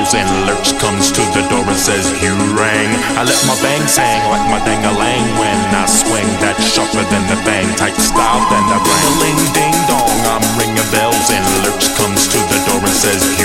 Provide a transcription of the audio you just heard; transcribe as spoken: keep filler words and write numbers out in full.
bells and Lurch comes to the door and says, "You rang." I let my bangs hang like my dang-a-lang when I swing that sharper than the bang type style than the ring-a-ling ding-dong. I'm ringing bells and Lurch comes to the door and says,